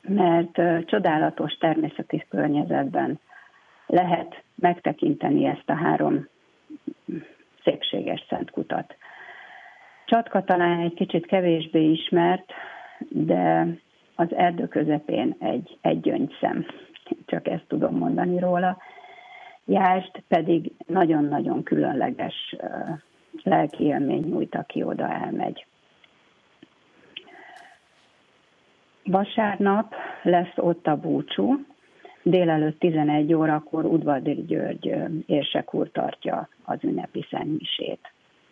mert csodálatos természeti környezetben lehet megtekinteni ezt a 3 szépséges szentkutat. Csatka talán egy kicsit kevésbé ismert, de az erdő közepén egy gyöngyszem, csak ezt tudom mondani róla. Jást pedig nagyon-nagyon különleges lelki élmény nyújt, aki oda elmegy. Vasárnap lesz ott a búcsú, délelőtt 11 órakor Udvari György érsek úr tartja az ünnepi szentmisét.